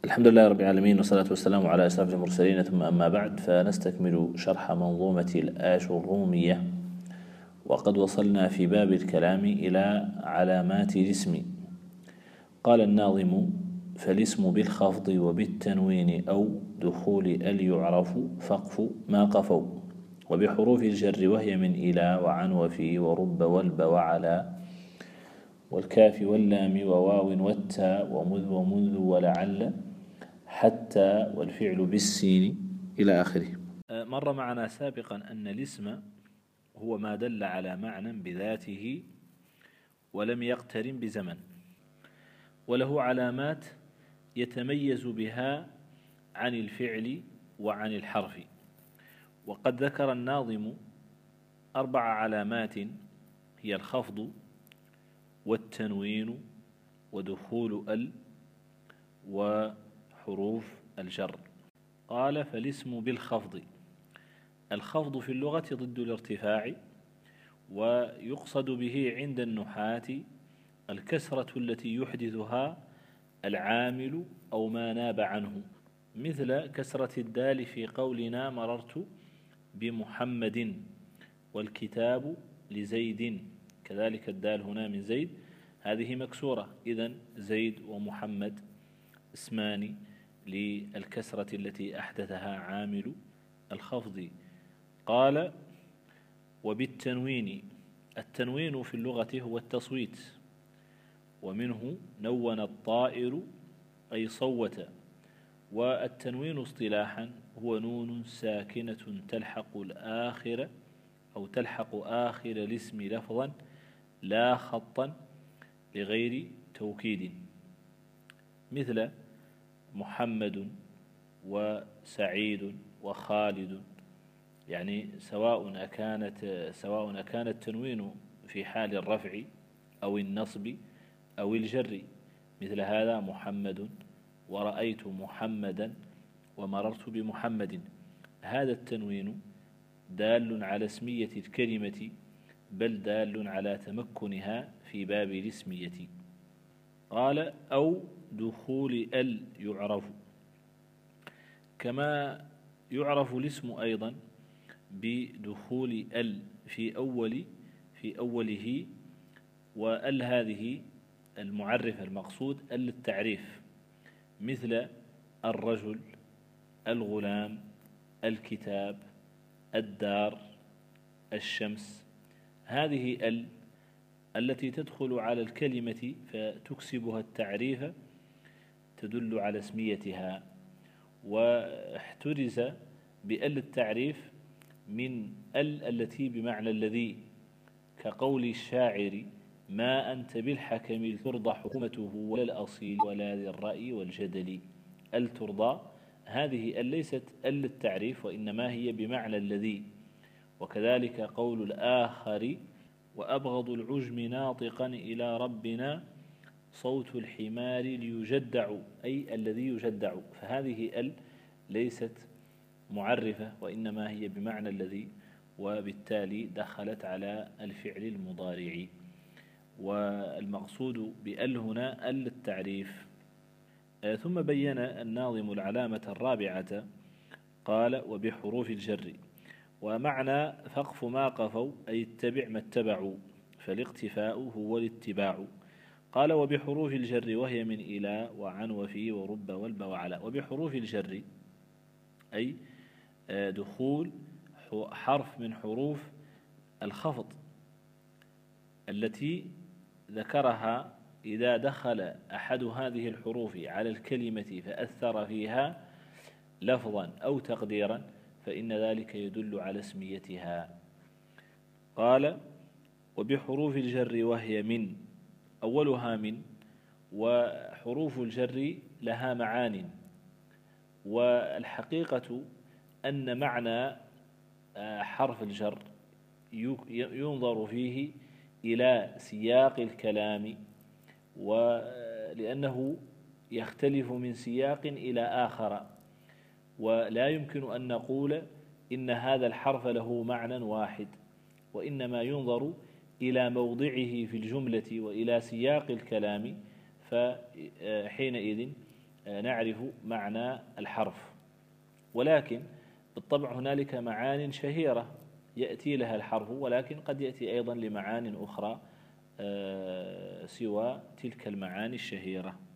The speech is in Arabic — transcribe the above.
الحمد لله رب العالمين، والصلاة والسلام على أشرف المرسلين، ثم أما بعد، فنستكمل شرح منظومة الآجرومية. وقد وصلنا في باب الكلام إلى علامات الاسم. قال الناظم: فالاسم بالخفض وبالتنوين أو دخول ال يعرف فقف ما قفوا، وبحروف الجر وهي من إلى وعن وفي ورب والب وعلى والكاف واللام وواو والتاء ومذ ومنذ ولعل حتى والفعل بالسين إلى آخره. مر معنا سابقا أن الاسم هو ما دل على معنى بذاته ولم يقترن بزمن، وله علامات يتميز بها عن الفعل وعن الحرف. وقد ذكر الناظم 4 علامات هي الخفض والتنوين ودخول ال وحروف الجر. قال: فالاسم بالخفض. الخفض في اللغة ضد الارتفاع، ويقصد به عند النحاة الكسرة التي يحدثها العامل أو ما ناب عنه، مثل كسرة الدال في قولنا مررت بمحمد والكتاب لزيد، كذلك الدال هنا من زيد هذه مكسورة، إذن زيد ومحمد اسمان للكسرة التي أحدثها عامل الخفض. قال: وبالتنوين. التنوين في اللغة هو التصويت، ومنه نون الطائر أي صوت. والتنوين اصطلاحا هو نون ساكنة تلحق الآخر أو تلحق آخر الاسم لفظا لا خطا لغير توكيد، مثل محمد وسعيد وخالد. يعني سواء كان التنوين في حال الرفع أو النصب أو الجر، مثل هذا محمد ورأيت محمدا ومررت بمحمد. هذا التنوين دال على اسمية الكلمة، بل دال على تمكنها في باب الاسمية. قال: أو دخول ال يعرف. كما يعرف الاسم أيضا بدخول ال في أوله، وال هذه المعرفة المقصود ال التعريف، مثل الرجل، الغلام، الكتاب، الدار، الشمس. هذه ال التي تدخل على الكلمة فتكسبها التعريف تدل على اسميتها. واحترز بال التعريف من ال التي بمعنى الذي، كقول الشاعر: ما أنت بالحكم ترضى حكومته ولا الأصيل ولا ذي الرأي والجدل. ال ترضى هذه ال ليست ال التعريف، وإنما هي بمعنى الذي. وكذلك قول الآخر: وأبغض العجم ناطقا إلى ربنا صوت الحمار ليجدع، أي الذي يجدع. فهذه ال ليست معرفة، وإنما هي بمعنى الذي، وبالتالي دخلت على الفعل المضارع. والمقصود بال هنا ال التعريف. ثم بين الناظم العلامة الرابعة. قال: وبحروف الجر. ومعنى فقف ما قفوا أي اتبع ما اتبعوا، فالاقتفاء هو الاتباع. قال: وبحروف الجر وهي من إلى وعن وفي ورب والب وعلى. وبحروف الجر أي دخول حرف من حروف الخفض التي ذكرها، إذا دخل أحد هذه الحروف على الكلمة فأثر فيها لفظا أو تقديرا فإن ذلك يدل على اسميتها. قال: وبحروف الجر وهي من. أولها من، وحروف الجر لها معان، والحقيقة أن معنى حرف الجر ينظر فيه إلى سياق الكلام، ولأنه يختلف من سياق إلى آخر، ولا يمكن أن نقول إن هذا الحرف له معنى واحد، وإنما ينظر إلى موضعه في الجملة وإلى سياق الكلام، فحينئذ نعرف معنى الحرف، ولكن بالطبع هنالك معان شهيرة يأتي لها الحرف، ولكن قد يأتي أيضا لمعان أخرى سوى تلك المعاني الشهيرة.